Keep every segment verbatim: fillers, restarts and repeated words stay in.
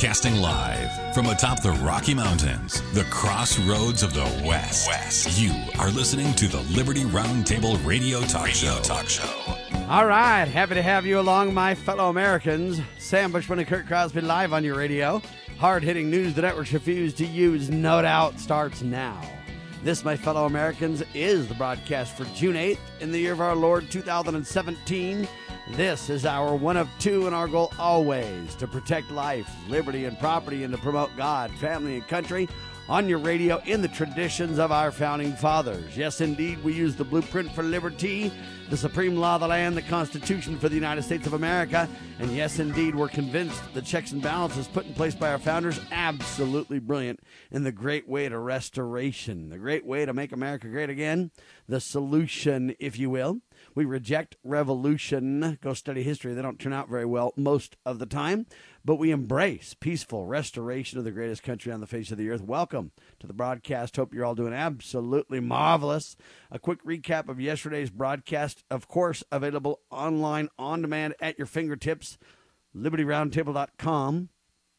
Broadcasting live from atop the Rocky Mountains, the crossroads of the West. West. You are listening to the Liberty Roundtable Radio Talk Radio Show. Talk Show. All right, happy to have you along, my fellow Americans. Sam Bushman and Kurt Crosby live on your radio. Hard-hitting news the networks refuse to use, no doubt, starts now. This, my fellow Americans, is the broadcast for June eighth in the year of our Lord two thousand seventeen. This is our one of two, and our goal always to protect life, liberty, and property, and to promote God, family, and country on your radio in the traditions of our founding fathers. Yes, indeed, we use the blueprint for liberty, the supreme law of the land, the Constitution for the United States of America. And yes, indeed, we're convinced the checks and balances put in place by our founders, absolutely brilliant, in the great way to restoration, the great way to make America great again, the solution, if you will. We reject revolution. Go study history. They don't turn out very well most of the time. But we embrace peaceful restoration of the greatest country on the face of the earth. Welcome to the broadcast. Hope you're all doing absolutely marvelous. A quick recap of yesterday's broadcast, of course, available online on demand at your fingertips, liberty roundtable dot com.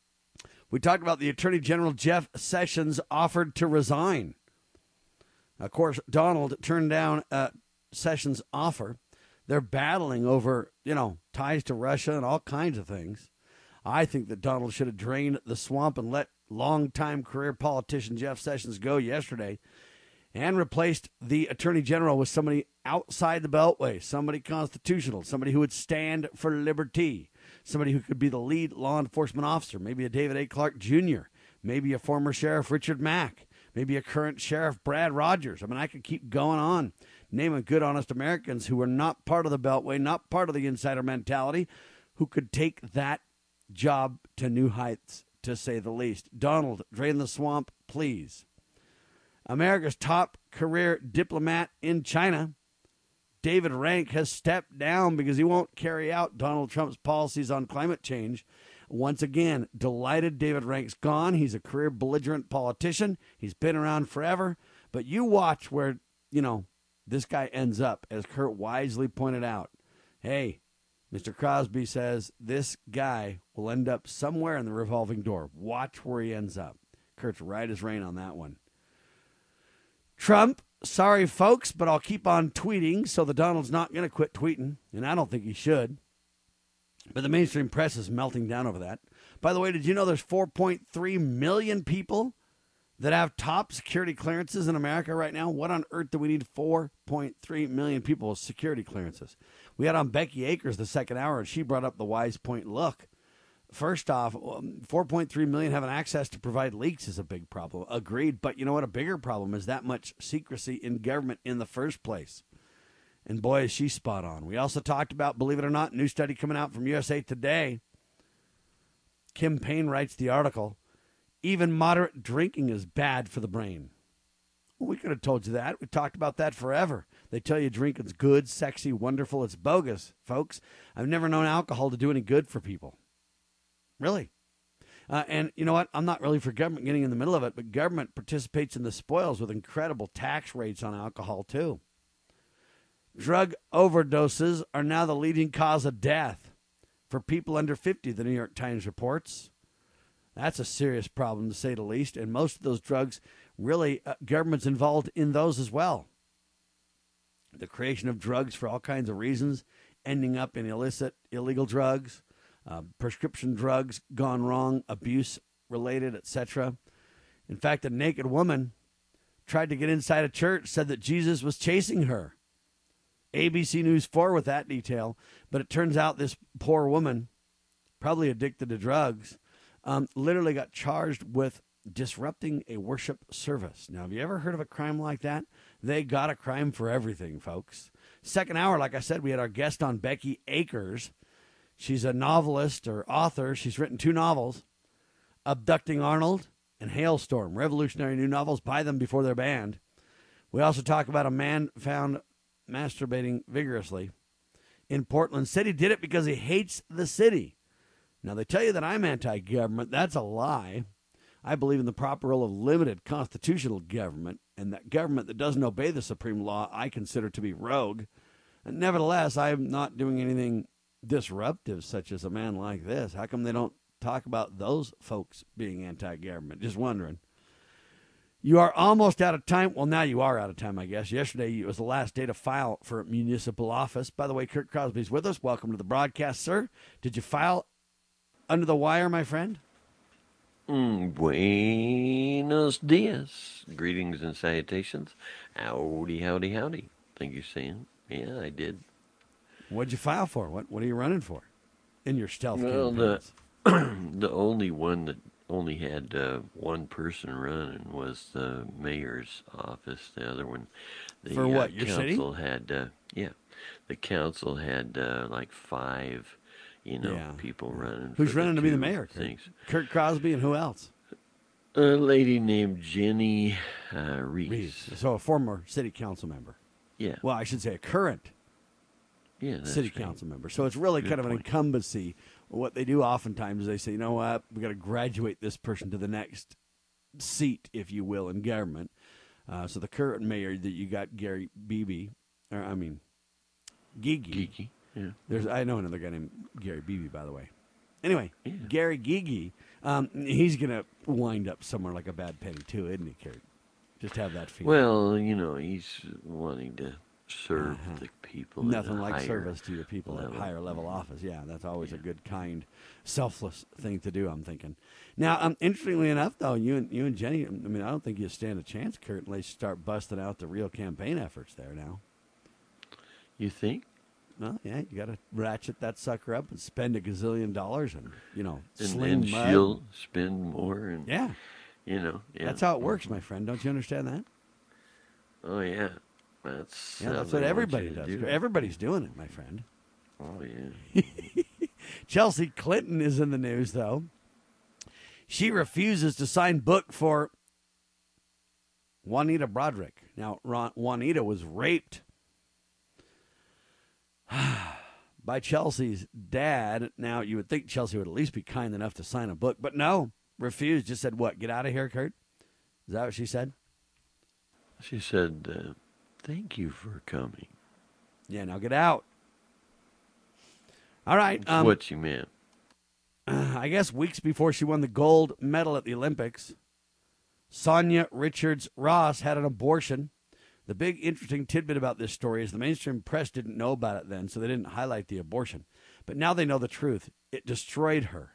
We talked about the Attorney General Jeff Sessions offered to resign. Of course, Donald turned down uh, Sessions' offer. They're battling over, you know, ties to Russia and all kinds of things. I think that Donald should have drained the swamp and let longtime career politician Jeff Sessions go yesterday and replaced the Attorney General with somebody outside the Beltway, somebody constitutional, somebody who would stand for liberty, somebody who could be the lead law enforcement officer, maybe a David A. Clark Junior, maybe a former Sheriff Richard Mack, maybe a current Sheriff Brad Rogers. I mean, I could keep going on, naming good, honest Americans who are not part of the Beltway, not part of the insider mentality, who could take that job to new heights, to say the least. Donald, drain the swamp, please. America's top career diplomat in China, David Rank, has stepped down because he won't carry out Donald Trump's policies on climate change. Once again, delighted David Rank's gone. He's a career belligerent politician. He's been around forever. But you watch where, you know, this guy ends up, as Kurt wisely pointed out. Hey, Mister Crosby says this guy will end up somewhere in the revolving door. Watch where he ends up. Kurt's right as rain on that one. Trump, sorry, folks, but I'll keep on tweeting, so the Donald's not going to quit tweeting, and I don't think he should. But the mainstream press is melting down over that. By the way, did you know there's four point three million people that have top security clearances in America right now? What on earth do we need four point three million people with security clearances? We had on Becky Akers the second hour, and she brought up the wise point. Look, first off, four point three million having access to provide leaks is a big problem. Agreed. But you know what? A bigger problem is that much secrecy in government in the first place. And boy, is she spot on. We also talked about, believe it or not, a new study coming out from U S A Today. Kim Payne writes the article, even moderate drinking is bad for the brain. Well, we could have told you that. We talked about that forever. They tell you drinking's good, sexy, wonderful. It's bogus, folks. I've never known alcohol to do any good for people. Really. Uh, and you know what? I'm not really for government getting in the middle of it, but government participates in the spoils with incredible tax rates on alcohol, too. Drug overdoses are now the leading cause of death for people under fifty, the New York Times reports. That's a serious problem, to say the least. And most of those drugs, really, uh, government's involved in those as well. The creation of drugs for all kinds of reasons, ending up in illicit, illegal drugs, uh, prescription drugs gone wrong, abuse-related, et cetera. In fact, a naked woman tried to get inside a church, said that Jesus was chasing her. A B C News four with that detail. But it turns out this poor woman, probably addicted to drugs, Um, literally got charged with disrupting a worship service. Now, have you ever heard of a crime like that? They got a crime for everything, folks. Second hour, like I said, we had our guest on, Becky Akers. She's a novelist or author. She's written two novels, Abducting Arnold and Hailstorm, revolutionary new novels. Buy them before they're banned. We also talk about a man found masturbating vigorously in Portland City. Did it because he hates the city. Now, they tell you that I'm anti-government. That's a lie. I believe in the proper role of limited constitutional government, and that government that doesn't obey the supreme law I consider to be rogue. And nevertheless, I'm not doing anything disruptive, such as a man like this. How come they don't talk about those folks being anti-government. Just wondering. You are almost out of time. Well, now you are out of time, I guess. Yesterday was the last day to file for municipal office. By the way, Kurt Crosby's with us. Welcome to the broadcast, sir. Did you file under the wire, my friend? Mm, buenos dias. Greetings and salutations. Howdy, howdy, howdy. Thank you, Sam. Yeah, I did. What'd you file for? What What are you running for in your stealth Well, campaigns? the, the only one that only had uh, one person running was the mayor's office. The other one, the For what, uh, your council city? had, uh, yeah, the council had uh, like five, you know, Yeah. people running. Who's for running the to be the two mayor? Kurt? Things. Kurt Crosby and who else? A lady named Jenny uh, Reese. Reeves. So a former city council member. Yeah, Well, I should say a current yeah, that's city right. council member. So it's really Good kind of an point. incumbency. What they do oftentimes is they say, you know what, we got to graduate this person to the next seat, if you will, in government. Uh, so the current mayor that you got, Gary Beebe, or I mean, Gigi. Geeky. Yeah. There's I know another guy named Gary Beebe, by the way. Anyway, Yeah. Gary Gigi, um, he's gonna wind up somewhere like a bad penny too, isn't he, Kurt? Just have that feeling. Well, you know, he's wanting to serve Uh-huh. the people. at Nothing a like higher service to your people at level. higher level office. Yeah, that's always a Yeah. good, kind, selfless thing to do, I'm thinking. Now, um, interestingly enough, though, you and you and Jenny, I mean, I don't think you stand a chance, Kurt, unless you start busting out the real campaign efforts there now. You think? Well, yeah, you got to ratchet that sucker up and spend a gazillion dollars and, you know, And sling then mud. she'll spend more, and Yeah, you know, yeah. that's how it works, my friend. Don't you understand that? Oh yeah, that's Yeah, how that's they what want everybody you to does. do it. Everybody's doing it, my friend. Oh yeah. Chelsea Clinton is in the news, though. She refuses to sign book for Juanita Broderick. Now, Ron, Juanita was raped by Chelsea's dad. Now, you would think Chelsea would at least be kind enough to sign a book, but no, refused. Just said, what, get out of here, Kurt? Is that what she said? She said, uh, "Thank you for coming." Yeah, now get out. All right. That's Um, what she meant. I guess weeks before she won the gold medal at the Olympics, Sonia Richards Ross had an abortion. The big interesting tidbit about this story is the mainstream press didn't know about it then, so they didn't highlight the abortion. But now they know the truth. It destroyed her.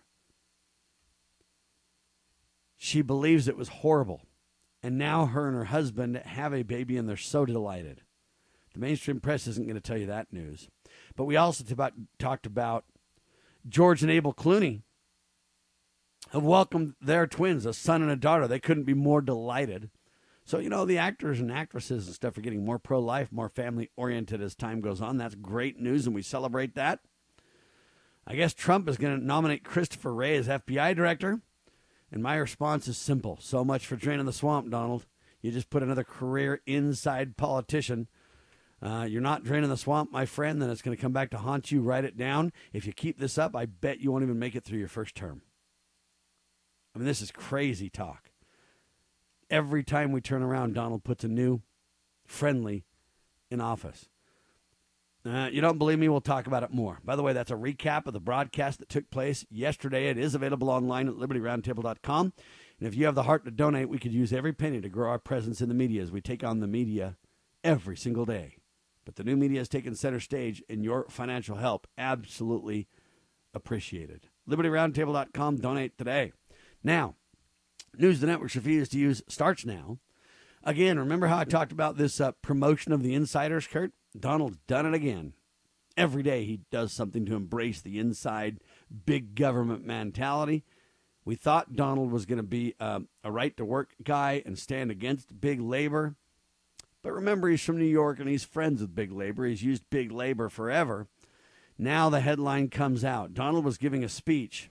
She believes it was horrible. And now her and her husband have a baby, and they're so delighted. The mainstream press isn't going to tell you that news. But we also t- about, talked about George and Abel Clooney have welcomed their twins, a son and a daughter. They couldn't be more delighted. So, you know, the actors and actresses and stuff are getting more pro-life, more family-oriented as time goes on. That's great news, and we celebrate that. I guess Trump is going to nominate Christopher Wray as F B I director. And my response is simple. So much for draining the swamp, Donald. You just put another career inside politician. Uh, you're not draining the swamp, my friend, then it's going to come back to haunt you. Write it down. If you keep this up, I bet you won't even make it through your first term. I mean, this is crazy talk. Every time we turn around, Donald puts a new friendly in office. Uh, you don't believe me? We'll talk about it more. By the way, that's a recap of the broadcast that took place yesterday. It is available online at liberty roundtable dot com. And if you have the heart to donate, we could use every penny to grow our presence in the media as we take on the media every single day. But the new media has taken center stage, and your financial help absolutely appreciated. liberty roundtable dot com. Donate today. Now, news the networks refuse to use starts now. Again, remember how I talked about this uh, promotion of the insiders, Kurt? Donald's done it again. Every day he does something to embrace the inside big government mentality. We thought Donald was going to be um, a right-to-work guy and stand against big labor. But remember, he's from New York and he's friends with big labor. He's used big labor forever. Now the headline comes out. Donald was giving a speech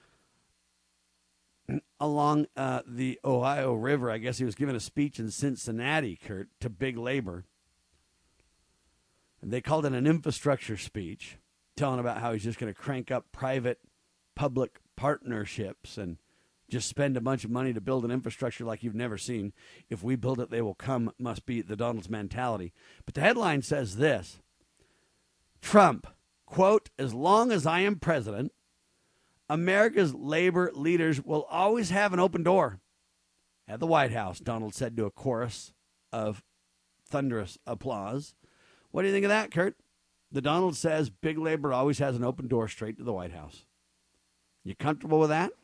along uh, the Ohio River. I guess he was giving a speech in Cincinnati, Kurt, to big labor. And they called it an infrastructure speech, telling about how he's just going to crank up private-public partnerships and just spend a bunch of money to build an infrastructure like you've never seen. If we build it, they will come, must be the Donald's mentality. But the headline says this: Trump, quote, "As long as I am president, America's labor leaders will always have an open door at the White House, Donald said to a chorus of thunderous applause. What do you think of that, Kurt? The Donald says big labor always has an open door straight to the White House. You comfortable with that?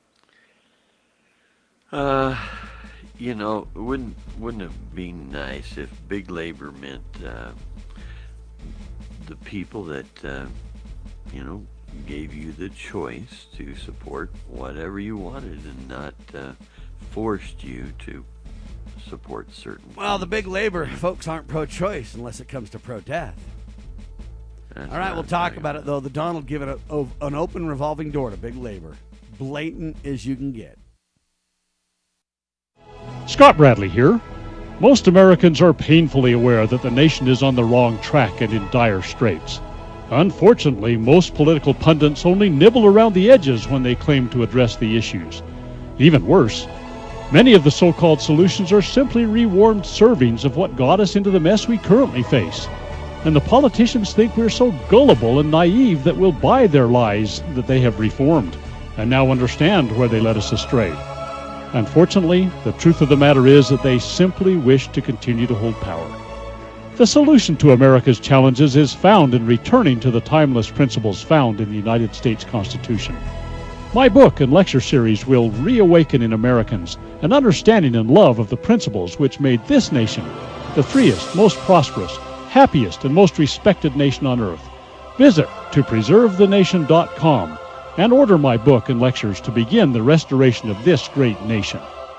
Uh, you know, wouldn't wouldn't it be nice if big labor meant uh, the people that uh, you know gave you the choice to support whatever you wanted and not uh, forced you to support certain. Well, the things. big labor folks aren't pro-choice unless it comes to pro-death. That's All right, what we'll I'm talk talking about it, though. The Donald giving a, a, an open revolving door to big labor. Blatant as you can get. Scott Bradley here. Most Americans are painfully aware that the nation is on the wrong track and in dire straits. Unfortunately, most political pundits only nibble around the edges when they claim to address the issues. Even worse, many of the so-called solutions are simply rewarmed servings of what got us into the mess we currently face. And the politicians think we're so gullible and naive that we'll buy their lies that they have reformed, and now understand where they led us astray. Unfortunately, the truth of the matter is that they simply wish to continue to hold power. The solution to America's challenges is found in returning to the timeless principles found in the United States Constitution. My book and lecture series will reawaken in Americans an understanding and love of the principles which made this nation the freest, most prosperous, happiest, and most respected nation on earth. Visit to preserve the nation dot com and order my book and lectures to begin the restoration of this great nation.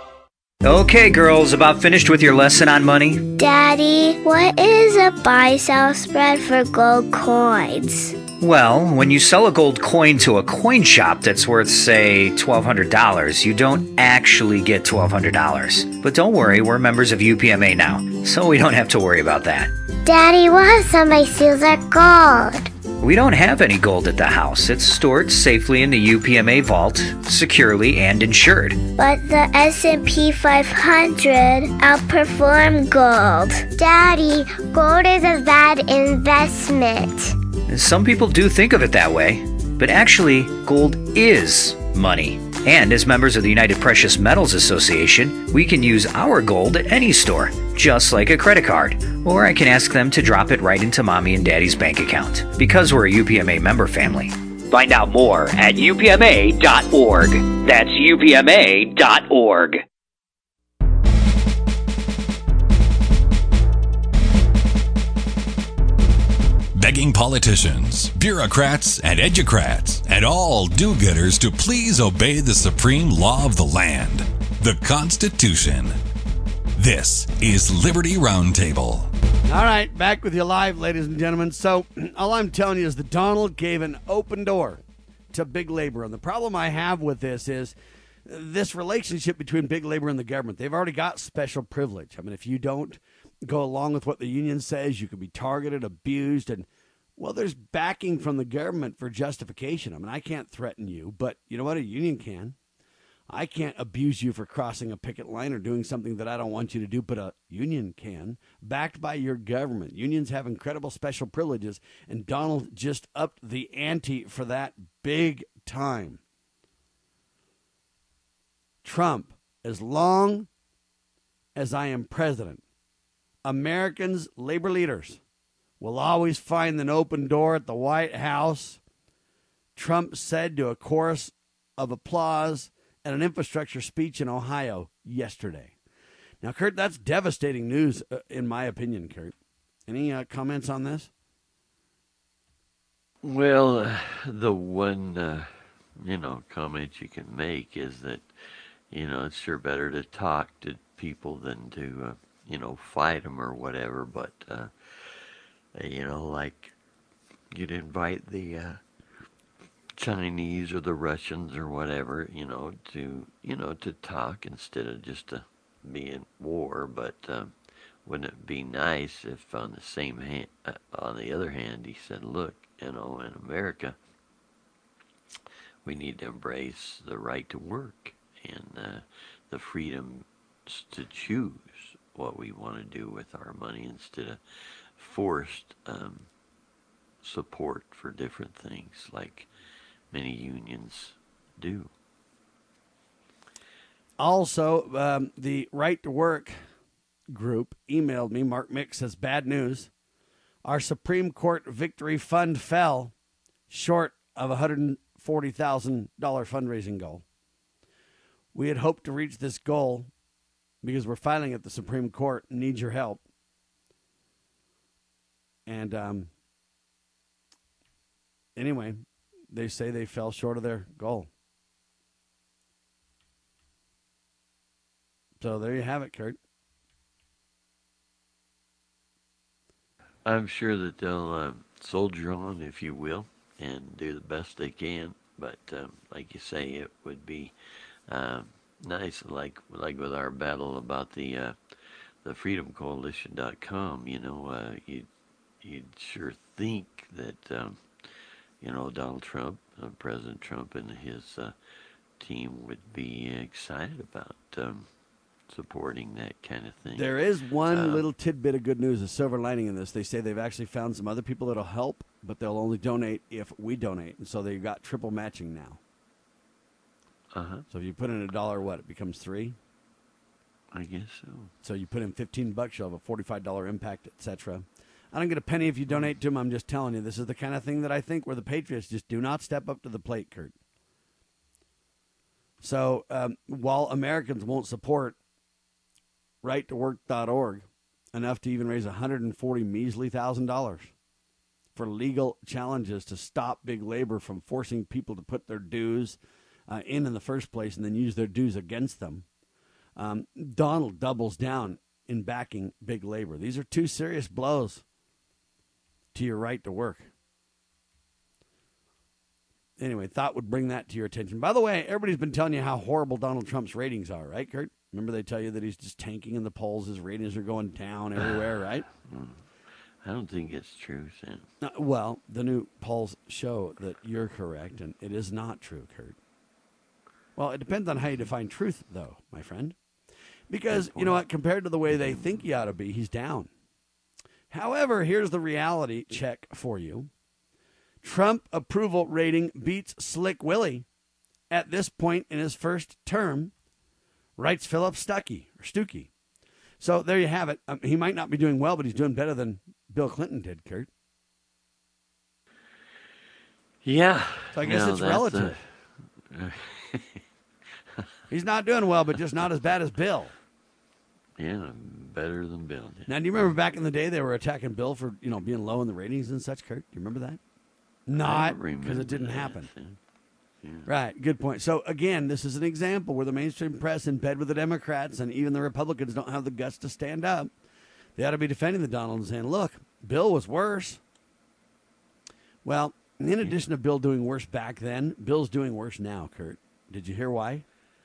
Okay, girls, about finished with your lesson on money? Daddy, what is a buy-sell spread for gold coins? Well, when you sell a gold coin to a coin shop that's worth, say, twelve hundred dollars, you don't actually get twelve hundred dollars. But don't worry, we're members of U P M A now, so we don't have to worry about that. Daddy, what if somebody steals our gold? We don't have any gold at the house. It's stored safely in the U P M A vault, securely and insured. But the S and P five hundred outperformed gold. Daddy, gold is a bad investment. Some people do think of it that way, but actually, gold is money. And as members of the United Precious Metals Association, we can use our gold at any store, just like a credit card. Or I can ask them to drop it right into Mommy and Daddy's bank account, because we're a U P M A member family. Find out more at U P M A dot org. That's U P M A dot org. Begging politicians, bureaucrats, and educrats, and all do-gooders to please obey the supreme law of the land, the Constitution. This is Liberty Roundtable. All right, back with you live, ladies and gentlemen. So all I'm telling you is that Donald gave an open door to big labor. And the problem I have with this is this relationship between big labor and the government. They've already got special privilege. I mean, if you don't go along with what the union says, you can be targeted, abused, and, well, there's backing from the government for justification. I mean, I can't threaten you, but you know what? A union can. I can't abuse you for crossing a picket line or doing something that I don't want you to do, but a union can, backed by your government. Unions have incredible special privileges, and Donald just upped the ante for that big time. Trump, as long as I am president, Americans, labor leaders, will always find an open door at the White House, Trump said to a chorus of applause at an infrastructure speech in Ohio yesterday. Now, Kurt, that's devastating news, uh, in my opinion, Kurt. Any uh, comments on this? Well, uh, the one, uh, you know, comment you can make is that, you know, it's sure better to talk to people than to, uh, you know, fight them or whatever. But, uh, you know, like you'd invite the uh, Chinese or the Russians or whatever, you know, to, you know, to talk instead of just to be in war. But uh, wouldn't it be nice if on the same hand, uh, on the other hand, he said, look, you know, in America, we need to embrace the right to work and uh, the freedom to choose what we want to do with our money instead of forced um, support for different things like many unions do. Also, um, the Right to Work group emailed me. Mark Mick says, bad news. Our Supreme Court victory fund fell short of a one hundred forty thousand dollars fundraising goal. We had hoped to reach this goal because we're filing at the Supreme Court and need your help. And um, anyway, they say they fell short of their goal. So there you have it, Kurt. I'm sure that they'll uh, soldier on, if you will, and do the best they can. But um, like you say, it would be uh, nice, like like with our battle about the uh, the freedom coalition dot com. You know, uh, you'd you'd sure think that um, you know Donald Trump, uh, President Trump, and his uh, team would be excited about Um, supporting that kind of thing. There is one uh, little tidbit of good news, a silver lining in this. They say they've actually found some other people that'll help, but they'll only donate if we donate. And so they've got triple matching now. Uh-huh. So if you put in a dollar, what, it becomes three? I guess so. So you put in fifteen bucks, you'll have a forty-five dollars impact, et cetera. I don't get a penny if you donate to them. I'm just telling you, this is the kind of thing that I think where the Patriots just do not step up to the plate, Kurt. So um, while Americans won't support right to work dot org enough to even raise one hundred forty measly thousand dollars for legal challenges to stop big labor from forcing people to put their dues uh, in in the first place and then use their dues against them. Um, Donald doubles down in backing big labor. These are two serious blows to your right to work. Anyway, thought would bring that to your attention. By the way, everybody's been telling you how horrible Donald Trump's ratings are, right, Kurt? Remember they tell you that he's just tanking in the polls. His ratings are going down everywhere, right? I don't think it's true, Sam. Uh, well, the new polls show that you're correct, and it is not true, Kurt. Well, it depends on how you define truth, though, my friend. Because, you know what, compared to the way they think he ought to be, he's down. However, here's the reality check for you. Trump approval rating beats Slick Willie at this point in his first term, writes Philip Stuckey, or Stuckey. So there you have it. Um, he might not be doing well, but he's doing better than Bill Clinton did, Kurt. Yeah. So I guess no, it's relative. Uh, He's not doing well, but just not as bad as Bill. yeah, better than Bill did. Now, do you remember back in the day they were attacking Bill for, you know, being low in the ratings and such, Kurt? Do you remember that? Not because it didn't that, happen. Sam. Yeah. Right, good point. So, again, this is an example where the mainstream press in bed with the Democrats and even the Republicans don't have the guts to stand up. They ought to be defending the Donald and saying, look, Bill was worse. Well, in addition to Bill doing worse back then, Bill's doing worse now, Kurt. Did you hear why?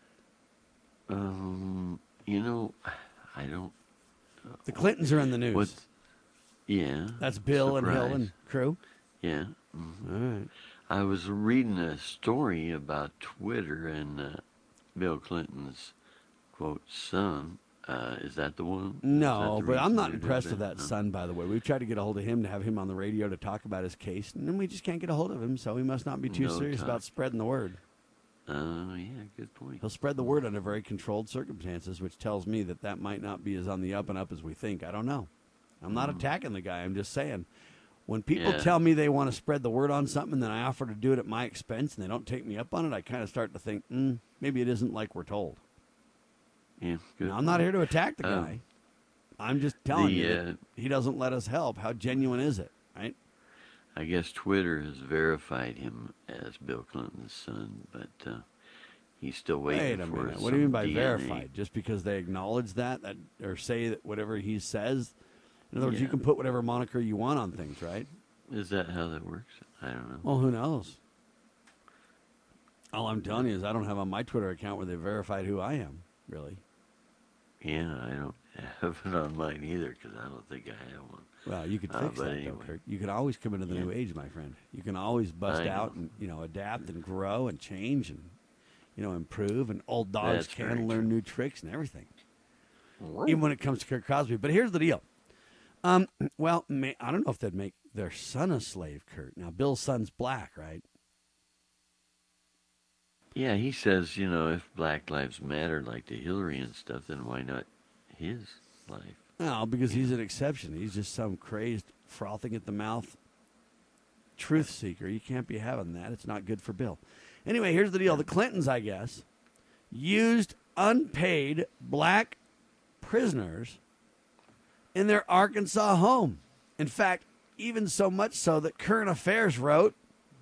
Um, you know, I don't. Uh, The Clintons are in the news. What? Yeah. That's Bill surprise. and Hill and crew. Yeah. Mm-hmm. All right. I was reading a story about Twitter and uh, Bill Clinton's, quote, son. Uh, is that the one? No, the but I'm reason not they did impressed with that No. son, by the way. We've tried to get a hold of him to have him on the radio to talk about his case, and then we just can't get a hold of him, so he must not be too No serious talk. about spreading the word. Oh, yeah, good point. He'll spread the word under very controlled circumstances, which tells me that that might not be as on the up and up as we think. I don't know. I'm not attacking the guy. I'm just saying. When people Yeah. tell me they want to spread the word on something, and then I offer to do it at my expense, and they don't take me up on it, I kind of start to think, mm, maybe it isn't like we're told. Yeah, good. Now, I'm not here to attack the Um, guy. I'm just telling the, you that uh, he doesn't let us help. How genuine is it, right? I guess Twitter has verified him as Bill Clinton's son, but uh, he's still waiting Wait a for minute. some What do you mean by D N A. verified? Just because they acknowledge that, that or say that whatever he says? In other words, you Yeah. can put whatever moniker you want on things, right? Is that how that works? I don't know. Well, who knows? All I'm telling you is I don't have on my Twitter account where they verified who I am, really. Yeah, I don't have it on mine either because I don't think I have one. Well, you could Uh, fix but that, anyway. though, Kurt. You can always come into the Yeah. new age, my friend. You can always bust I out know. and, you know, adapt and grow and change and, you know, improve. And old dogs That's can very learn true. new tricks and everything, even when it comes to Kirk Cosby. But here's the deal. Um, well, may, I don't know if they'd make their son a slave, Kurt. Now, Bill's son's black, right? Yeah, he says, you know, if Black Lives Matter like to Hillary and stuff, then why not his life? No, because he's an exception. He's just some crazed, frothing at the mouth truth seeker. You can't be having that. It's not good for Bill. Anyway, here's the deal. The Clintons, I guess, used unpaid black prisoners in their Arkansas home. In fact, even so much so that Current Affairs wrote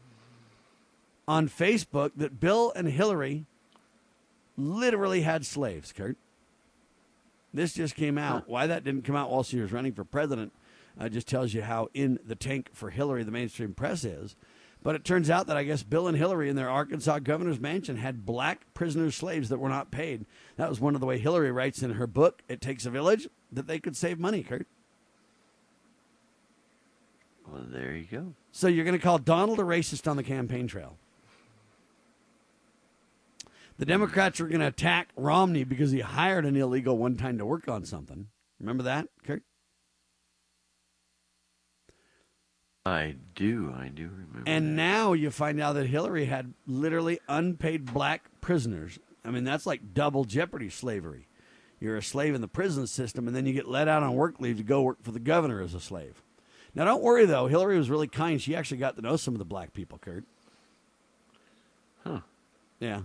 on Facebook that Bill and Hillary literally had slaves, Kurt. This just came out. Why that didn't come out while she was running for president uh, just tells you how in the tank for Hillary the mainstream press is. But it turns out that I guess Bill and Hillary in their Arkansas governor's mansion had black prisoner slaves that were not paid. That was one of the way Hillary writes in her book, It Takes a Village, that they could save money, Kurt. Well, there you go. So you're going to call Donald a racist on the campaign trail. The Democrats are going to attack Romney because he hired an illegal one time to work on something. Remember that, Kurt? I do. I do remember. And that. now you find out that Hillary had literally unpaid black prisoners. I mean, that's like double jeopardy slavery. You're a slave in the prison system, and then you get let out on work leave to go work for the governor as a slave. Now, don't worry, though. Hillary was really kind. She actually got to know some of the black people, Kurt. Huh. Yeah.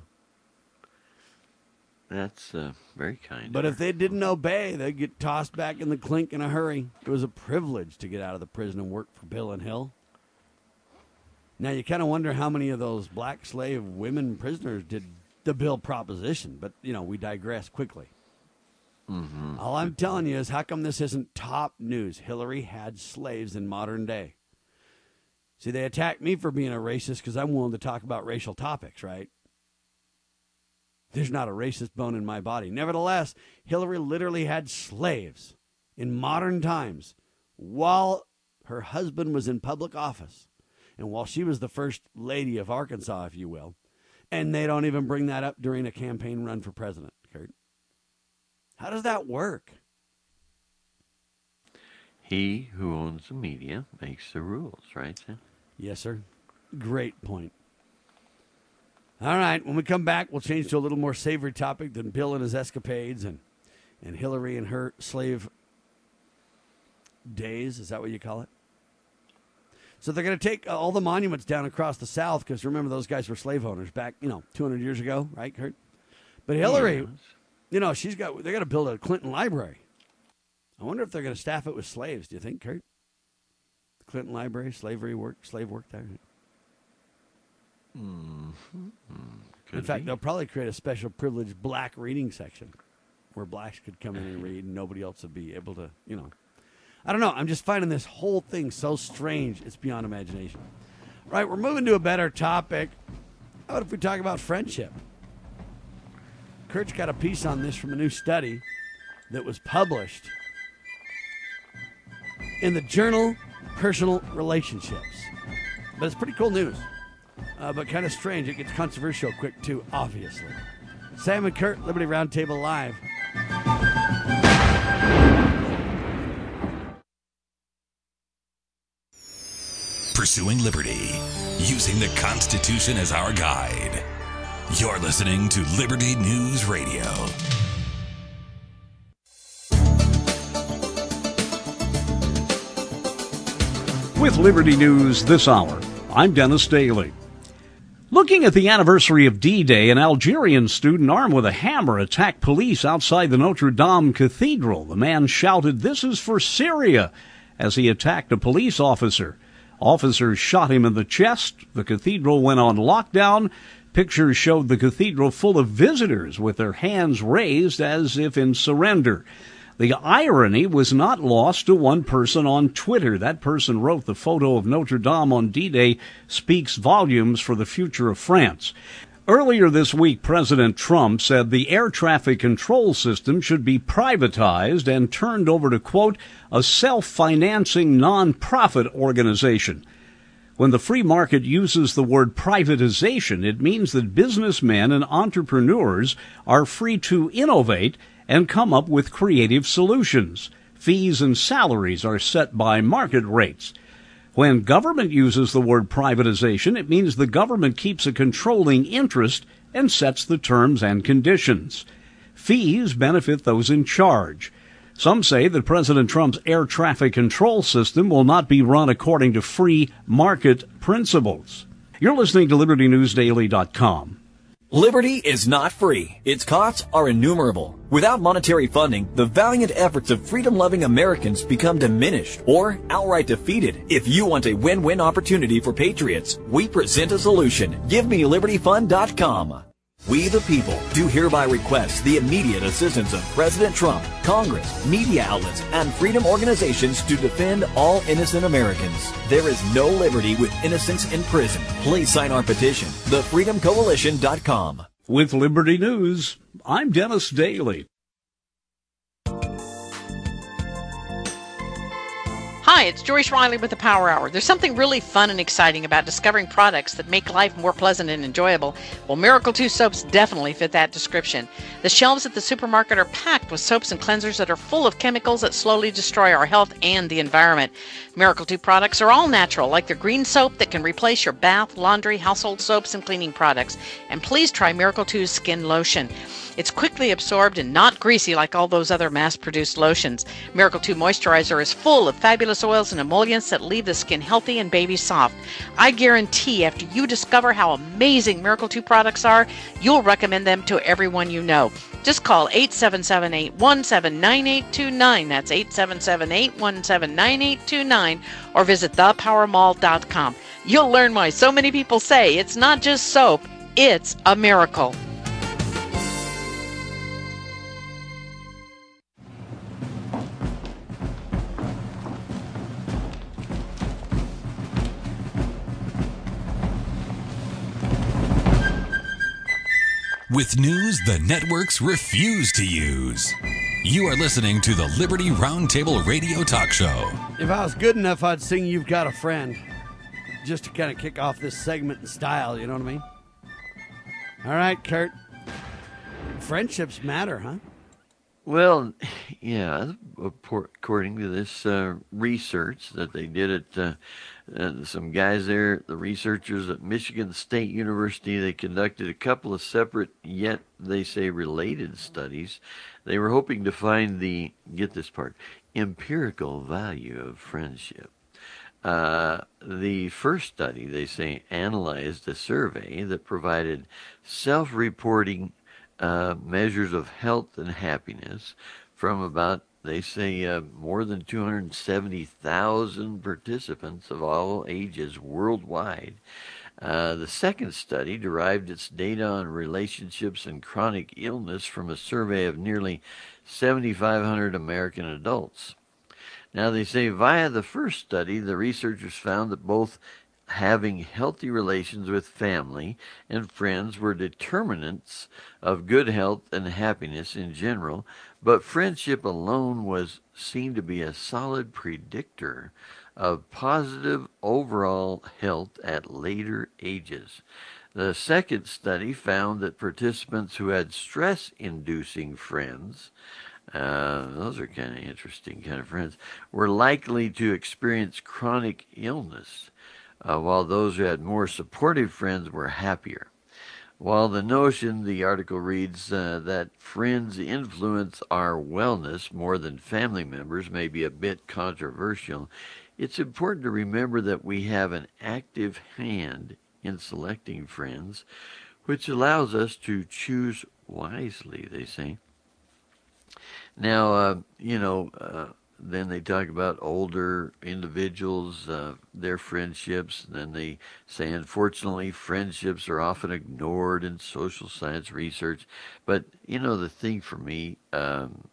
That's uh, very kind. But of if her. they didn't obey, they'd get tossed back in the clink in a hurry. It was a privilege to get out of the prison and work for Bill and Hill. Now, you kind of wonder how many of those black slave women prisoners did the Bill proposition. But, you know, we digress quickly. Mm-hmm. All I'm telling you is how come this isn't top news? Hillary had slaves in modern day. See, they attack me for being a racist because I'm willing to talk about racial topics, right? There's not a racist bone in my body. Nevertheless, Hillary literally had slaves in modern times while her husband was in public office and while she was the first lady of Arkansas, if you will. And they don't even bring that up during a campaign run for president, Kurt. How does that work? He who owns the media makes the rules, right, Sam? Yes, sir. Great point. All right, when we come back, we'll change to a little more savory topic than Bill and his escapades and, and Hillary and her slave days. Is that what you call it? So they're going to take uh, all the monuments down across the South because, remember, those guys were slave owners back, you know, two hundred years ago, right, Kurt? But Hillary, Yes. you know, she's got, they're going to build a Clinton library. I wonder if they're going to staff it with slaves. Do you think, Kurt? The Clinton library, slavery work, slave work there. Mm-hmm. Could In fact, be. they'll probably create a special privileged black reading section where blacks could come in and read and nobody else would be able to, you know. I don't know. I'm just finding this whole thing so strange. It's beyond imagination. Right, we're moving to a better topic. How about if we talk about friendship? Kurt's got a piece on this from a new study that was published in the journal Personal Relationships. But it's pretty cool news. Uh, but kind of strange. It gets controversial quick, too, obviously. Sam and Kurt, Liberty Roundtable Live. Pursuing liberty, using the Constitution as our guide. You're listening to Liberty News Radio. With Liberty News this hour, I'm Dennis Daly. Looking at the anniversary of D-Day, an Algerian student armed with a hammer attacked police outside the Notre Dame Cathedral. The man shouted, "This is for Syria," as he attacked a police officer. Officers shot him in the chest. The cathedral went on lockdown. Pictures showed the cathedral full of visitors with their hands raised as if in surrender. The irony was not lost to one person on Twitter. That person wrote, "The photo of Notre Dame on D-Day speaks volumes for the future of France." Earlier this week, President Trump said the air traffic control system should be privatized and turned over to, quote, a self-financing non-profit organization. When the free market uses the word privatization, it means that businessmen and entrepreneurs are free to innovate and come up with creative solutions. Fees and salaries are set by market rates. When government uses the word privatization, it means the government keeps a controlling interest and sets the terms and conditions. Fees benefit those in charge. Some say that President Trump's air traffic control system will not be run according to free market principles. You're listening to Liberty News Daily dot com. Liberty is not free. Its costs are innumerable. Without monetary funding, the valiant efforts of freedom-loving Americans become diminished or outright defeated. If you want a win-win opportunity for patriots, we present a solution. Give me Liberty Fund dot com. We the people do hereby request the immediate assistance of President Trump, Congress, media outlets, and freedom organizations to defend all innocent Americans. There is no liberty with innocents in prison. Please sign our petition, the freedom coalition dot com. With Liberty News, I'm Dennis Daly. Hi, it's Joyce Riley with the Power Hour. There's something really fun and exciting about discovering products that make life more pleasant and enjoyable. Well, Miracle two soaps definitely fit that description. The shelves at the supermarket are packed with soaps and cleansers that are full of chemicals that slowly destroy our health and the environment. Miracle two products are all natural, like their green soap that can replace your bath, laundry, household soaps, and cleaning products. And please try Miracle two's skin lotion. It's quickly absorbed and not greasy like all those other mass-produced lotions. Miracle two Moisturizer is full of fabulous oils and emollients that leave the skin healthy and baby soft. I guarantee after you discover how amazing Miracle two products are, you'll recommend them to everyone you know. Just call eight seven seven, eight one seven, nine eight two nine. That's eight seven seven, eight one seven, nine eight two nine. Or visit the power mall dot com. You'll learn why so many people say it's not just soap, it's a miracle. With news the networks refuse to use. You are listening to the Liberty Roundtable Radio Talk Show. If I was good enough, I'd sing You've Got a Friend. Just to kind of kick off this segment in style, you know what I mean? All right, Kurt. Friendships matter, huh? Well, yeah, according to this uh, research that they did at uh, uh, some guys there, the researchers at Michigan State University, they conducted a couple of separate, yet they say related studies. They were hoping to find the, get this part, empirical value of friendship. Uh, the first study, they say, analyzed a survey that provided self-reporting Uh, measures of health and happiness from about, they say, uh, more than two hundred seventy thousand participants of all ages worldwide. Uh, the second study derived its data on relationships and chronic illness from a survey of nearly seventy-five hundred American adults. Now, they say via the first study, the researchers found that both having healthy relations with family and friends were determinants of good health and happiness in general, but friendship alone was seen to be a solid predictor of positive overall health at later ages. The second study found that participants who had stress-inducing friends, uh, those are kind of interesting kind of friends, were likely to experience chronic illness, Uh, while those who had more supportive friends were happier. While the notion, the article reads, uh, that friends influence our wellness more than family members may be a bit controversial, it's important to remember that we have an active hand in selecting friends, which allows us to choose wisely, they say. Now, uh, you know, uh, then they talk about older individuals, uh, their friendships. Then they say, unfortunately, friendships are often ignored in social science research. But, you know, the thing for me um,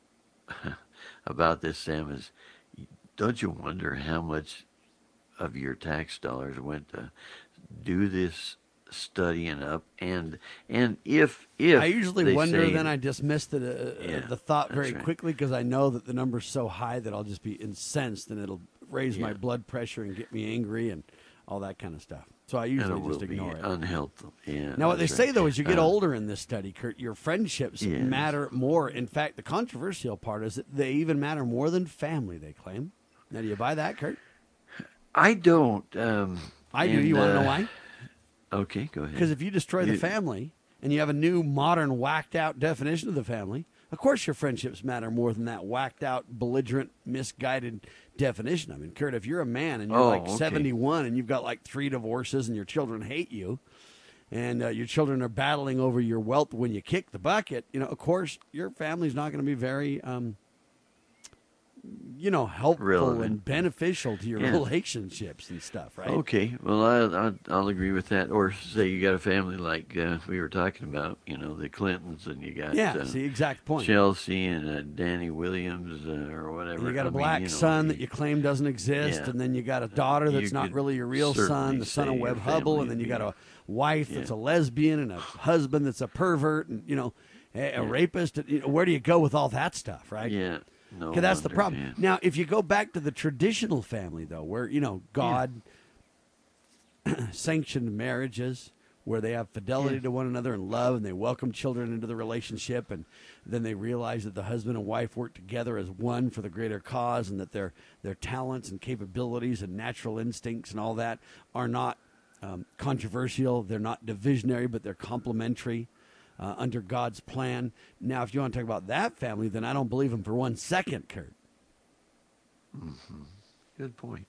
about this, Sam, is don't you wonder how much of your tax dollars went to do this studying up, and and if if I usually they wonder, say, then I dismiss the uh, Yeah, the thought very that's right. quickly because I know that the number's so high that I'll just be incensed and it'll raise my Yeah. blood pressure and get me angry and all that kind of stuff. So I and usually it will just be ignore it. unhealthy. Yeah, Now, what they that's say, right. though, is you get Uh, older in this study, Kurt, your friendships Yes. matter more. In fact, the controversial part is that they even matter more than family, they claim. Now, do you buy that, Kurt? I don't. Um, I do. and, You want to uh, know why? Okay, go ahead. Because if you destroy the You- family, and you have a new, modern, whacked-out definition of the family, of course your friendships matter more than that whacked-out, belligerent, misguided definition. I mean, Kurt, if you're a man and you're Oh, like okay. seventy-one and you've got like three divorces and your children hate you, and uh, your children are battling over your wealth when you kick the bucket, you know, of course, your family's not going to be very, um, you know, helpful Relevant. and beneficial to your Yeah. relationships and stuff, right? Okay, well, I, I, I'll agree with that. Or say you got a family like uh, we were talking about, you know, the Clintons, and you got Yeah, uh, see, exact point. Chelsea and uh, Danny Williams uh, or whatever. And you got a I mean, black you know, son you- that you claim doesn't exist, Yeah. and then you got a daughter that's You not could really your real son, certainly the son of say Webb your Hubble, family and then you would got be- a wife that's Yeah. a lesbian and a husband that's a pervert, and you know, a, a rapist. You know, where do you go with all that stuff, right? Yeah. No Okay, that's the wonder, problem. yeah. Now, if you go back to the traditional family, though, where you know God sanctioned marriages, where they have fidelity Yeah. to one another and love, and they welcome children into the relationship, and then they realize that the husband and wife work together as one for the greater cause, and that their their talents and capabilities and natural instincts and all that are not um, controversial. They're not divisionary, but they're complementary. Uh, under God's plan. Now, if you want to talk about that family, then I don't believe him for one second, Kurt. Mm-hmm. Good point.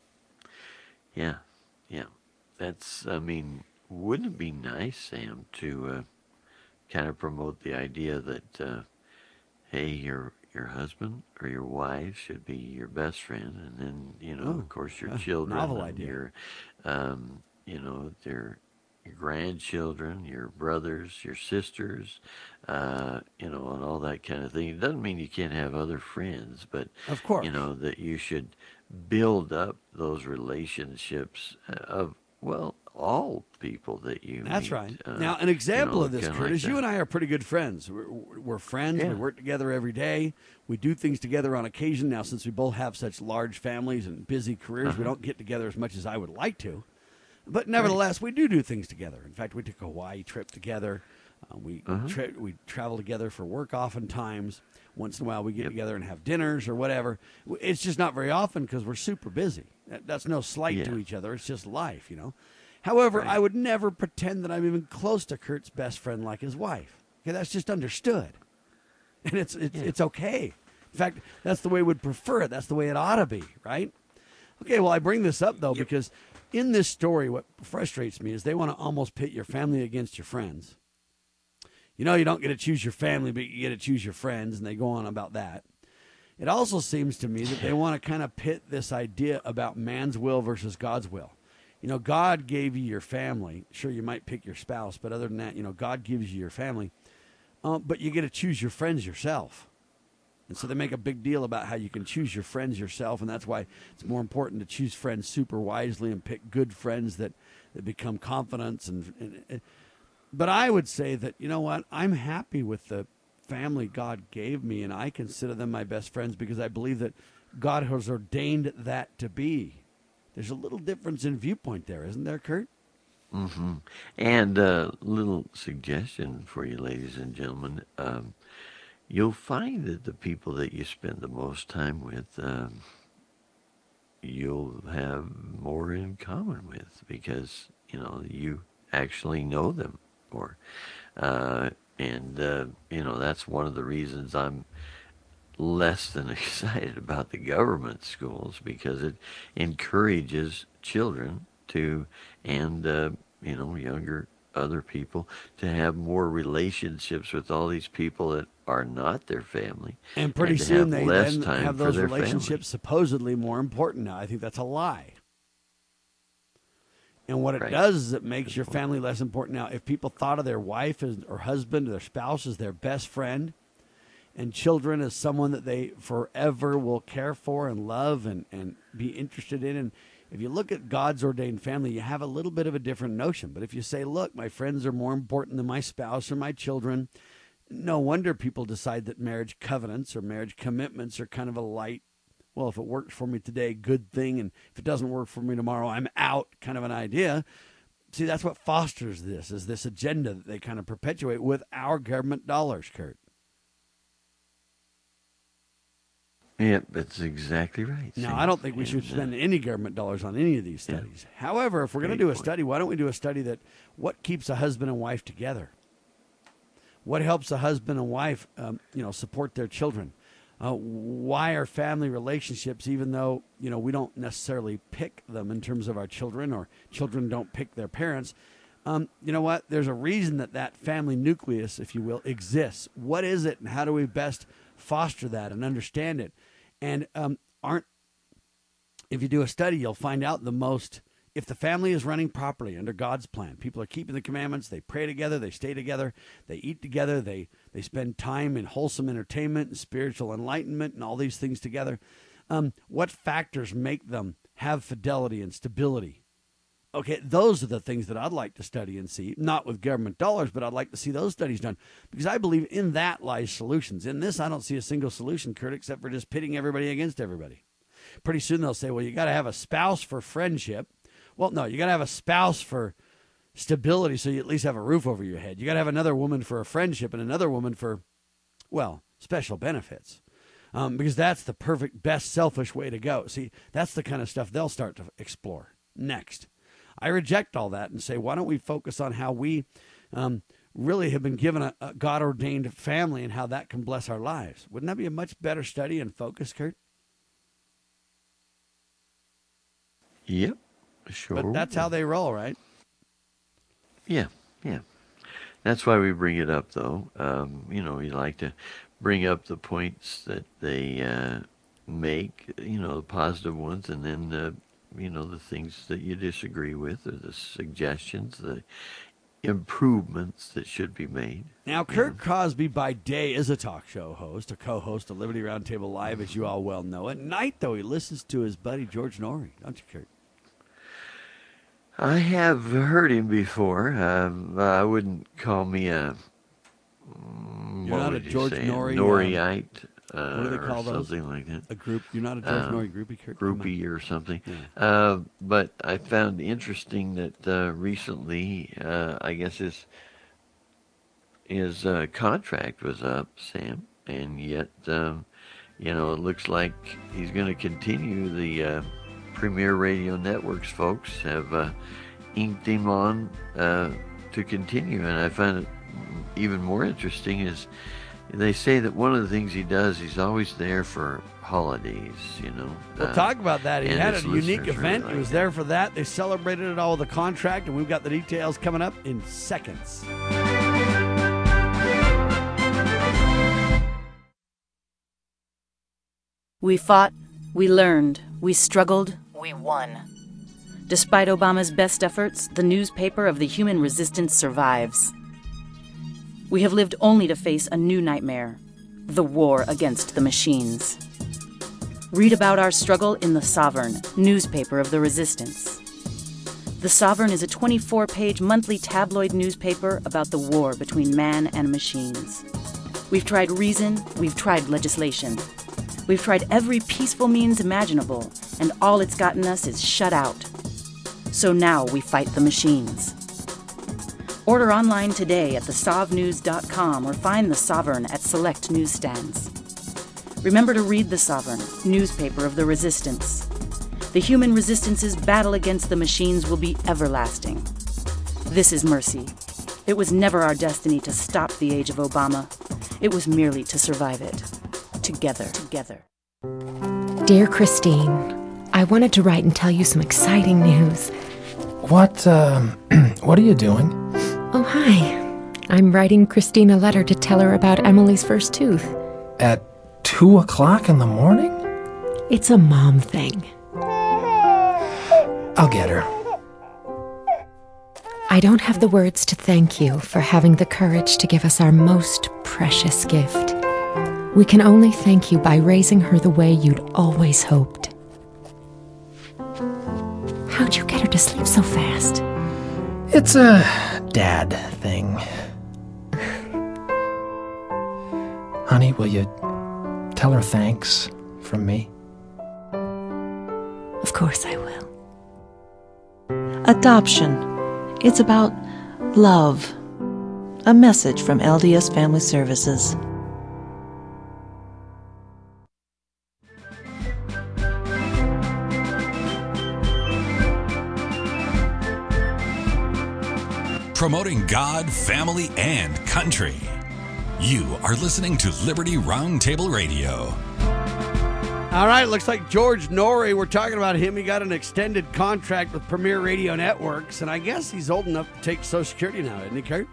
Yeah, yeah. That's, I mean, wouldn't it be nice, Sam, to uh, kind of promote the idea that, uh, hey, your your husband or your wife should be your best friend, and then, you know, Oh, of course, your uh, children, novel and idea. your, um, you know, their your grandchildren, your brothers, your sisters, uh, you know, and all that kind of thing. It doesn't mean you can't have other friends, but Of course. you know, that you should build up those relationships of, well, all people that you That's meet. right. Uh, Now, an example you know, of this, kinda Kurt, like is you that. and I are pretty good friends. We're, we're friends. Yeah. We work together every day. We do things together on occasion. Now, since we both have such large families and busy careers, we Uh-huh. don't get together as much as I would like to. But nevertheless, we do do things together. In fact, we took a Hawaii trip together. Uh, we Uh-huh. tra- we travel together for work oftentimes. Once in a while, we get Yep. together and have dinners or whatever. W- It's just not very often because we're super busy. That- That's no slight to Yeah. each other. It's just life, you know. However, Right. I would never pretend that I'm even close to Kurt's best friend like his wife. Okay, that's just understood, and it's it's Yeah. it's okay. In fact, that's the way we'd prefer it. That's the way it ought to be, right? Okay, well, I bring this up though because in this story, what frustrates me is they want to almost pit your family against your friends. You know, you don't get to choose your family, but you get to choose your friends, and they go on about that. It also seems to me that they want to kind of pit this idea about man's will versus God's will. You know, God gave you your family. Sure, you might pick your spouse, but other than that, you know, God gives you your family. Um, but you get to choose your friends yourself. And so they make a big deal about how you can choose your friends yourself, and that's why it's more important to choose friends super wisely and pick good friends that, that become confidants. And, and, and But I would say that, you know what, I'm happy with the family God gave me, and I consider them my best friends because I believe that God has ordained that to be. There's a little difference in viewpoint there, isn't there, Kurt? Mm-hmm. And a little suggestion for you, ladies and gentlemen. Um, you'll find that the people that you spend the most time with, um, you'll have more in common with because, you know, you actually know them more. Uh, and, uh, you know, that's one of the reasons I'm less than excited about the government schools because it encourages children to, and, uh, you know, younger other people to have more relationships with all these people that are not their family. And pretty to soon have they less then time have for those their relationships family. supposedly more important now. I think that's a lie. And what it Right. does is it makes Good your point. family less important. Now, if people thought of their wife as, or husband or their spouse as their best friend and children as someone that they forever will care for and love and, and be interested in, and if you look at God's ordained family, you have a little bit of a different notion. But if you say, look, my friends are more important than my spouse or my children, no wonder people decide that marriage covenants or marriage commitments are kind of a light, well, if it works for me today, good thing, and if it doesn't work for me tomorrow, I'm out kind of an idea. See, that's what fosters this, is this agenda that they kind of perpetuate with our government dollars, Kurt. Yep, that's exactly right. Now, Sam. I don't think we should And, uh, spend any government dollars on any of these Yeah. studies. However, if we're going to Great do a point. study, why don't we do a study that what keeps a husband and wife together? What helps a husband and wife, um, you know, support their children? Uh, why are family relationships, even though, you know, we don't necessarily pick them in terms of our children, or children don't pick their parents, um, you know what? There's a reason that that family nucleus, if you will, exists. What is it, and how do we best foster that and understand it? And um, aren't, if you do a study, you'll find out the most, if the family is running properly under God's plan, people are keeping the commandments, they pray together, they stay together, they eat together, they, they spend time in wholesome entertainment and spiritual enlightenment and all these things together. Um, what factors make them have fidelity and stability? Okay, those are the things that I'd like to study and see, not with government dollars, but I'd like to see those studies done, because I believe in that lies solutions. In this, I don't see a single solution, Kurt, except for just pitting everybody against everybody. Pretty soon they'll say, well, you got to have a spouse for friendship. Well, no, you got to have a spouse for stability, so you at least have a roof over your head. You got to have another woman for a friendship and another woman for, well, special benefits, um, because that's the perfect, best selfish way to go. See, that's the kind of stuff they'll start to explore next. I reject all that and say, why don't we focus on how we um, really have been given a, a God-ordained family and how that can bless our lives? Wouldn't that be a much better study and focus, Kurt? Yep, sure. But that's how they roll, right? Yeah, yeah. That's why we bring it up, though. Um, you know, we like to bring up the points that they uh, make, you know, the positive ones, and then, uh, you know, the things that you disagree with, or the suggestions, the improvements that should be made. Now, Kurt yeah. Crosby by day is a talk show host, a co-host of Liberty Roundtable Live, as you all well know. At night, though, he listens to his buddy George Noory, don't you, Kurt? I have heard him before. Um, I wouldn't call me a. You're not a George Noory. Nooryite. Uh, what do they call or those? Something like that. A group. You're not a George uh, Noory groupie, Kurt? Groupie or something. Yeah. Uh, but I found interesting that uh, recently, uh, I guess his his uh, contract was up, Sam, and yet, um, you know, it looks like he's going to continue. The uh, Premier Radio Networks folks have uh, inked him on uh, to continue, and I find it even more interesting is they say that one of the things he does, he's always there for holidays, you know. We'll uh, talk about that. He had a unique event. Really like he was it. there for that. They celebrated it all with a contract, and we've got the details coming up in seconds. We fought, we learned, we struggled, we won. Despite Obama's best efforts, the newspaper of the human resistance survives. We have lived only to face a new nightmare, the war against the machines. Read about our struggle in The Sovereign, newspaper of the resistance. The Sovereign is a twenty-four page monthly tabloid newspaper about the war between man and machines. We've tried reason, we've tried legislation. We've tried every peaceful means imaginable, and all it's gotten us is shut out. So now we fight the machines. Order online today at the sov news dot com or find The Sovereign at select newsstands. Remember to read The Sovereign, newspaper of the resistance. The human resistance's battle against the machines will be everlasting. This is mercy. It was never our destiny to stop the age of Obama. It was merely to survive it. Together, together. Dear Christine, I wanted to write and tell you some exciting news. What, um, what are you doing? Oh, hi. I'm writing Christine a letter to tell her about Emily's first tooth. At two o'clock in the morning? It's a mom thing. I'll get her. I don't have the words to thank you for having the courage to give us our most precious gift. We can only thank you by raising her the way you'd always hoped. How'd you get her to sleep so fast? It's a dad thing. Honey, will you tell her thanks from me? Of course I will. Adoption. It's about love. A message from L D S Family Services. Promoting God, family, and country. You are listening to Liberty Roundtable Radio. All right, looks like George Norrie, we're talking about him. He got an extended contract with Premier Radio Networks, and I guess he's old enough to take Social Security now, isn't he, Kurt?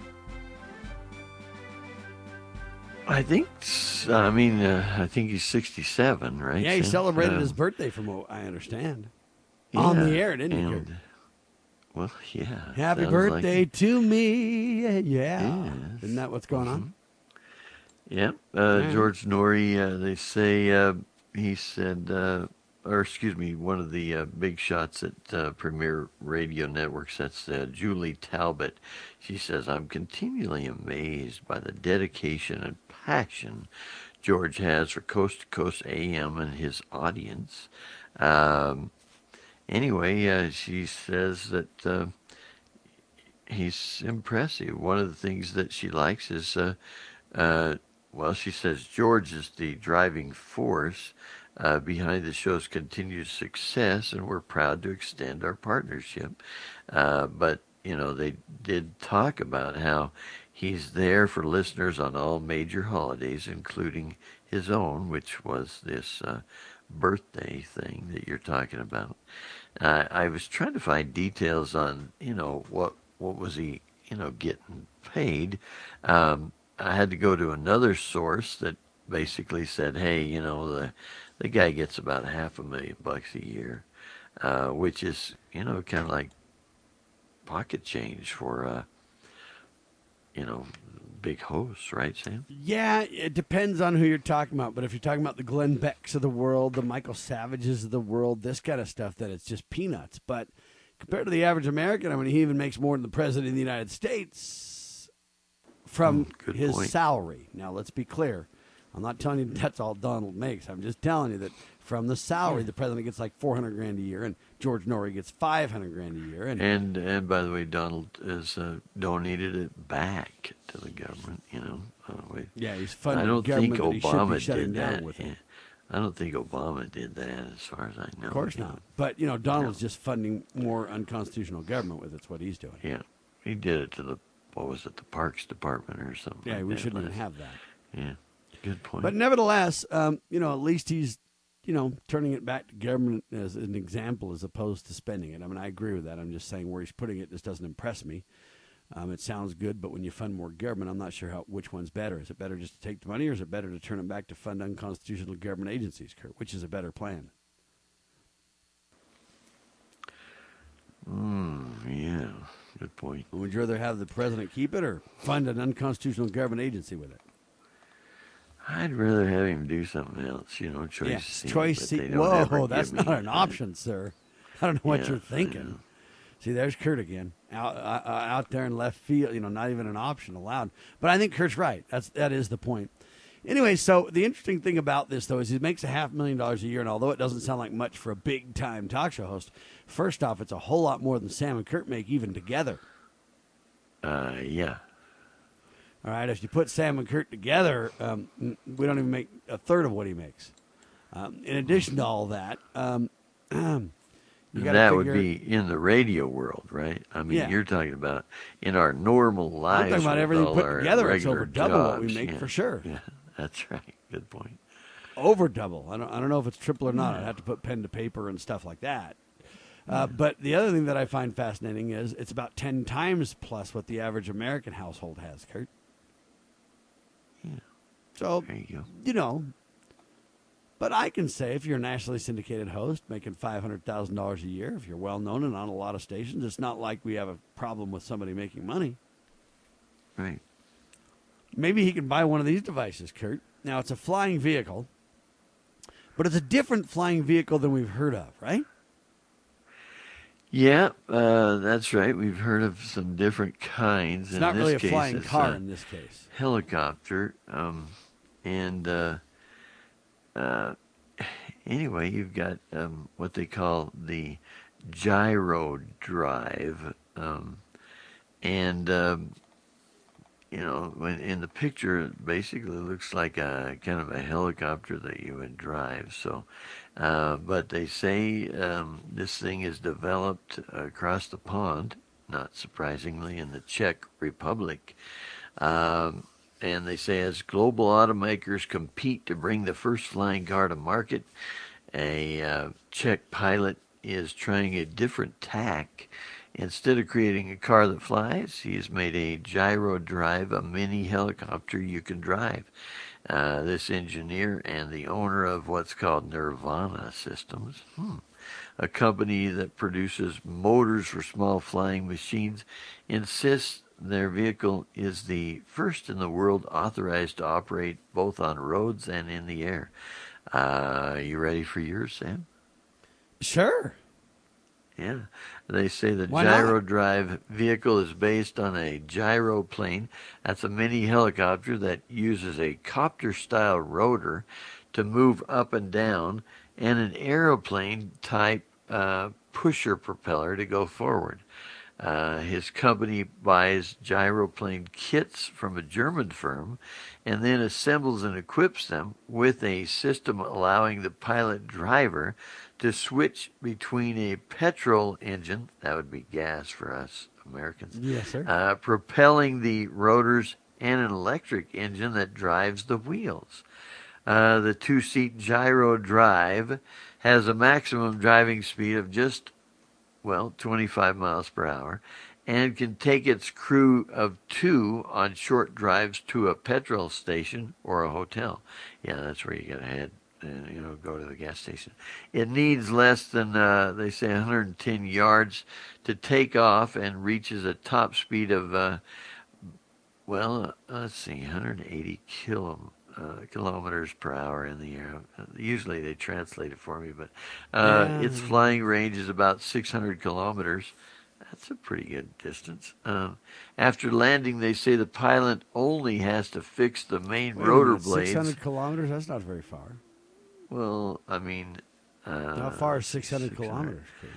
I think, s- I mean, uh, I think he's sixty-seven, right? Yeah, he Sam? celebrated Um, his birthday, from what I understand. On the yeah, air, didn't he, and- Kurt? Well, yeah. Happy sounds birthday like it. to me. Yeah. Yes. Isn't that what's going on? Yep. Uh, Yeah. George Norrie, uh, they say, uh, he said, uh, or excuse me, one of the uh, big shots at uh, Premier Radio Networks, that's uh, Julie Talbot. She says, I'm continually amazed by the dedication and passion George has for Coast to Coast A M and his audience. Um, anyway, uh, she says that uh, he's impressive. One of the things that she likes is, uh, uh, well, she says George is the driving force uh, behind the show's continued success, and we're proud to extend our partnership. Uh, but, you know, they did talk about how he's there for listeners on all major holidays, including his own, which was this uh, birthday thing that you're talking about. Uh, I was trying to find details on, you know, what what was he, you know, getting paid. Um, I had to go to another source that basically said, hey, you know, the the guy gets about half a million bucks a year, uh, which is, you know, kind of like pocket change for, uh, you know, big hosts, right, Sam? Yeah, it depends on who you're talking about. But if you're talking about the Glenn Becks of the world, the Michael Savages of the world, this kind of stuff, then it's just peanuts. But compared to the average American, I mean, he even makes more than the President of the United States from Mm, good his point. salary. Now, let's be clear. I'm not telling you that's all Donald makes. I'm just telling you that from the salary, the president gets like four hundred grand a year, and George Norrie gets five hundred grand a year. And, And and by the way, Donald has uh, donated it back to the government. You know, uh, we, yeah, he's funding I don't think government that he should be Obama shutting did down that. with Yeah. it. I don't think Obama did that, as far as I know. Of course not. But, you know, Donald's just funding more unconstitutional government with it. It's what he's doing. Yeah, he did it to the what was it, the Parks Department or something. Yeah, like we that shouldn't even last- have that. Yeah, good point. But nevertheless, um, you know, at least he's, you know, turning it back to government as an example as opposed to spending it. I mean, I agree with that. I'm just saying where he's putting it just doesn't impress me. Um, it sounds good, but when you fund more government, I'm not sure how which one's better. Is it better just to take the money, or is it better to turn it back to fund unconstitutional government agencies, Kurt? Which is a better plan? Mm, yeah, good point. Would you rather have the president keep it or fund an unconstitutional government agency with it? I'd rather have him do something else. You know, choice. Yeah, C, choice but C. they don't ever Whoa, that's give me not an that. option, sir. I don't know what Yeah, you're I thinking. See, there's Kurt again, out uh, uh, out there in left field. You know, not even an option allowed. But I think Kurt's right. That's that is the point. Anyway, so the interesting thing about this, though, is he makes a half million dollars a year, and although it doesn't sound like much for a big-time talk show host, first off, it's a whole lot more than Sam and Kurt make even together. Uh, yeah. All right, if you put Sam and Kurt together, um, we don't even make a third of what he makes. Um, in addition to all that, um, you gotta That would figure- be in the radio world, right? I mean, Yeah. you're talking about in our normal lives. I'm talking about with everything all put our together. It's regular over double what we jobs, make yeah. for sure. Yeah, that's right. Good point. Over double. I don't. I don't know if it's triple or not. I'd have to put pen to paper and stuff like that. Uh, but the other thing that I find fascinating is it's about ten times plus what the average American household has, Kurt. Yeah. So There you go. you know. But I can say if you're a nationally syndicated host making five hundred thousand dollars a year, if you're well known and on a lot of stations, it's not like we have a problem with somebody making money. Right. Maybe he can buy one of these devices, Kurt. Now, it's a flying vehicle, but it's a different flying vehicle than we've heard of, right? Yeah, uh, that's right. We've heard of some different kinds. It's in not this really a case, flying it's car a in this case. Helicopter. Um, and uh, uh, anyway, you've got um, what they call the gyro drive. Um, and, um, you know, when in the picture, it basically looks like a kind of a helicopter that you would drive. So, uh, but they say um, this thing is developed across the pond, not surprisingly, in the Czech Republic. Um, and they say as global automakers compete to bring the first flying car to market, a uh, Czech pilot is trying a different tack. Instead of creating a car that flies, he's made a gyro drive, a mini helicopter you can drive. Uh, this engineer and the owner of what's called Nirvana Systems, hmm, a company that produces motors for small flying machines, insists their vehicle is the first in the world authorized to operate both on roads and in the air. Uh, are you ready for yours, Sam? Sure. Yeah. They say the Why gyro not? drive vehicle is based on a gyroplane. That's a mini helicopter that uses a copter-style rotor to move up and down, and an aeroplane-type uh, pusher propeller to go forward. Uh, his company buys gyroplane kits from a German firm and then assembles and equips them with a system allowing the pilot driver to switch between a petrol engine, that would be gas for us Americans, Yes, sir. uh, propelling the rotors, and an electric engine that drives the wheels. Uh, the two-seat gyro drive has a maximum driving speed of just well, twenty-five miles per hour, and can take its crew of two on short drives to a petrol station or a hotel. Yeah, that's where you gotta head, and you know, go to the gas station. It needs less than, uh, they say, one hundred ten yards to take off, and reaches a top speed of, uh, well, uh, let's see, one hundred eighty kilo. Uh, kilometers per hour in the air. Uh, usually they translate it for me, but uh, Yeah. its flying range is about six hundred kilometers. That's a pretty good distance. Um, after landing, they say the pilot only has to fix the main Wait a rotor minute, blades. six hundred kilometers? That's not very far. Well, I mean... Uh, How far is six hundred kilometers, Kate?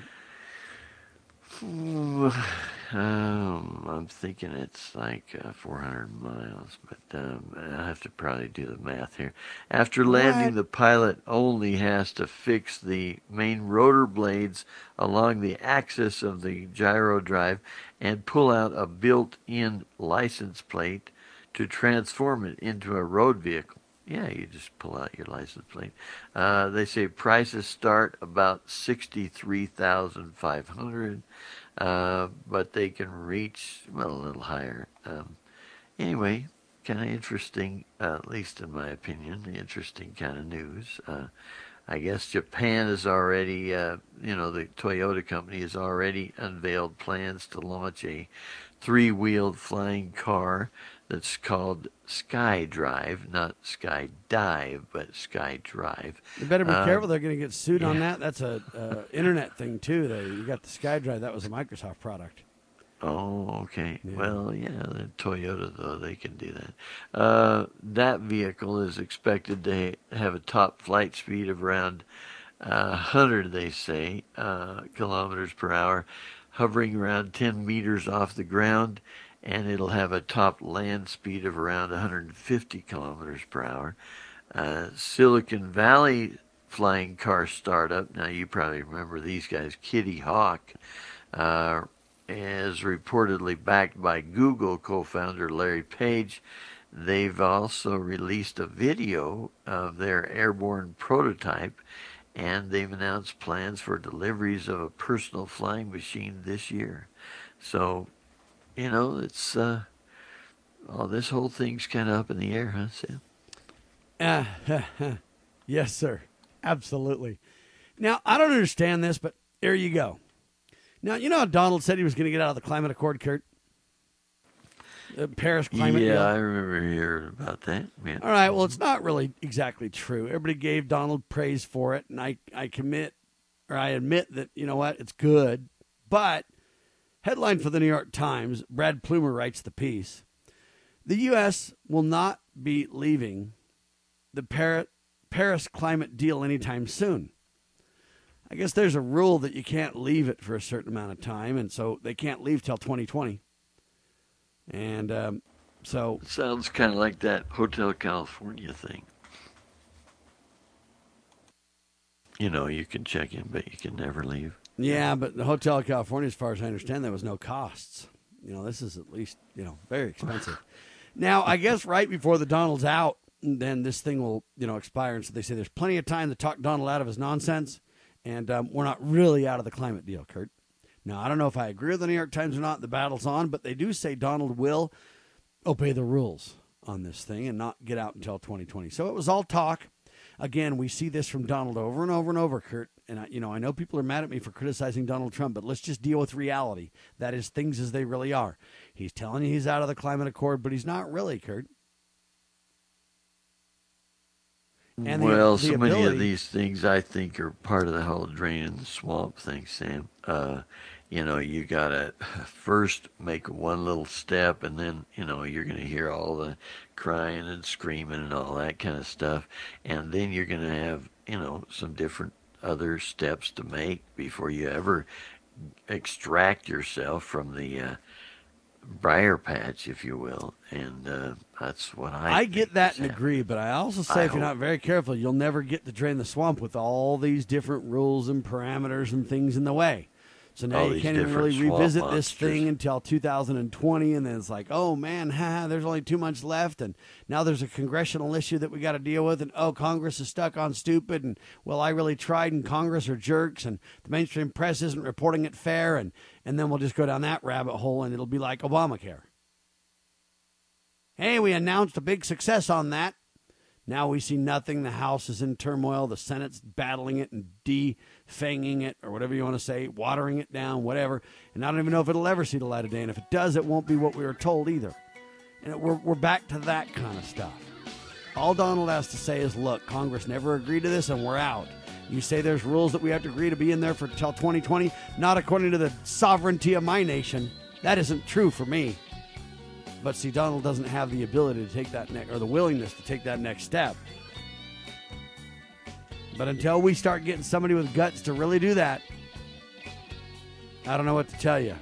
Ooh, um, I'm thinking it's like uh, four hundred miles, but um, I have to probably do the math here. After landing, What? the pilot only has to fix the main rotor blades along the axis of the gyro drive and pull out a built-in license plate to transform it into a road vehicle. Yeah, you just pull out your license plate. Uh, they say prices start about sixty-three thousand five hundred dollars, uh, but they can reach, well, a little higher. Um, anyway, kind of interesting, uh, at least in my opinion, interesting kind of news. Uh, I guess Japan is already, uh, you know, the Toyota company has already unveiled plans to launch a three-wheeled flying car that's called SkyDrive, not Skydive, but SkyDrive. You better be Uh, careful. They're going to get sued on yeah. that. That's a uh, internet thing, too. They, you got the SkyDrive. That was a Microsoft product. Oh, okay. Yeah. Well, yeah, the Toyota, though, they can do that. Uh, that vehicle is expected to have a top flight speed of around uh, one hundred, they say, uh, kilometers per hour, hovering around ten meters off the ground, and it'll have a top land speed of around one hundred fifty kilometers per hour. Uh, Silicon Valley flying car startup, now you probably remember these guys, Kitty Hawk, uh, is reportedly backed by Google co-founder Larry Page. They've also released a video of their airborne prototype, and they've announced plans for deliveries of a personal flying machine this year. So, you know, it's, uh, oh, this whole thing's kind of up in the air, huh, Sam? Uh, yes, sir. Absolutely. Now, I don't understand this, but there you go. Now, you know how Donald said he was going to get out of the climate accord, Kurt? The Paris climate Yeah, deal? I remember hearing about that. Yeah. All right, well, it's not really exactly true. Everybody gave Donald praise for it, and I, I commit, or I admit that, you know what, it's good. But, headline for the New York Times, Brad Plumer writes the piece, the U S will not be leaving the Par- Paris climate deal anytime soon. I guess there's a rule that you can't leave it for a certain amount of time, and so they can't leave till twenty twenty. And um, so... It sounds kind of like that Hotel California thing. You know, you can check in, but you can never leave. Yeah, but the Hotel California, as far as I understand, there was no costs. You know, this is at least, you know, very expensive. Now, I guess right before the Donald's out, then this thing will, you know, expire. And so they say there's plenty of time to talk Donald out of his nonsense. And um, we're not really out of the climate deal, Kurt. Now, I don't know if I agree with the New York Times or not. The battle's on, but they do say Donald will obey the rules on this thing and not get out until twenty twenty. So it was all talk. Again, we see this from Donald over and over and over, Kurt. And, I, you know, I know people are mad at me for criticizing Donald Trump, but let's just deal with reality. That is things as they really are. He's telling you he's out of the climate accord, but he's not really, Kurt. And well, the, the so ability, many of these things I think are part of the whole drain in the swamp thing, Sam. Uh, you know, you got to first make one little step, and then, you know, you're going to hear all the crying and screaming and all that kind of stuff. And then you're going to have, you know, some different other steps to make before you ever extract yourself from the uh, briar patch, if you will. And uh, that's what I I get that and agree, but I also say I if you're hope. not very careful, you'll never get to drain the swamp with all these different rules and parameters and things in the way. So now All you can't even really revisit this thing until two thousand twenty, and then it's like, oh, man, ha, there's only two months left, and now there's a congressional issue that we got to deal with, and, oh, Congress is stuck on stupid, and, well, I really tried, and Congress are jerks, and the mainstream press isn't reporting it fair, and, and then we'll just go down that rabbit hole, and it'll be like Obamacare. Hey, we announced a big success on that. Now we see nothing. The House is in turmoil. The Senate's battling it and defanging it, or whatever you want to say, watering it down, whatever. And I don't even know if it'll ever see the light of day. And if it does, it won't be what we were told either. And it, we're, we're back to that kind of stuff. All Donald has to say is, look, Congress never agreed to this, and we're out. You say there's rules that we have to agree to be in there for till twenty twenty. Not according to the sovereignty of my nation. That isn't true for me. But see, Donald doesn't have the ability to take that next, or the willingness to take that next step. But until we start getting somebody with guts to really do that, I don't know what to tell you.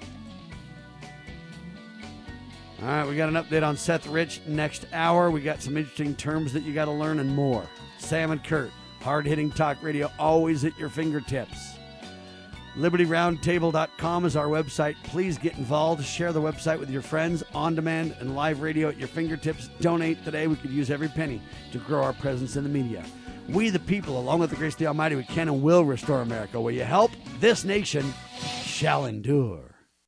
All right, we got an update on Seth Rich next hour. We got some interesting terms that you got to learn and more. Sam and Kurt, hard-hitting talk radio, always at your fingertips. Liberty Roundtable dot com is our website. Please get involved. Share the website with your friends. On demand and live radio at your fingertips. Donate today. We could use every penny to grow our presence in the media. We, the people, along with the grace of the Almighty, we can and will restore America. Will you help? This nation shall endure.